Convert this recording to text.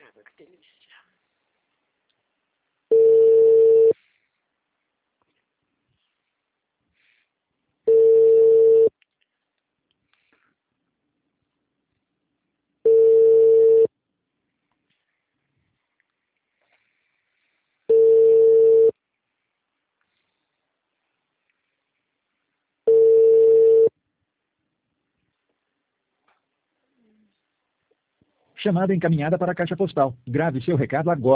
água, que delícia. Chamada encaminhada para a caixa postal. Grave seu recado agora.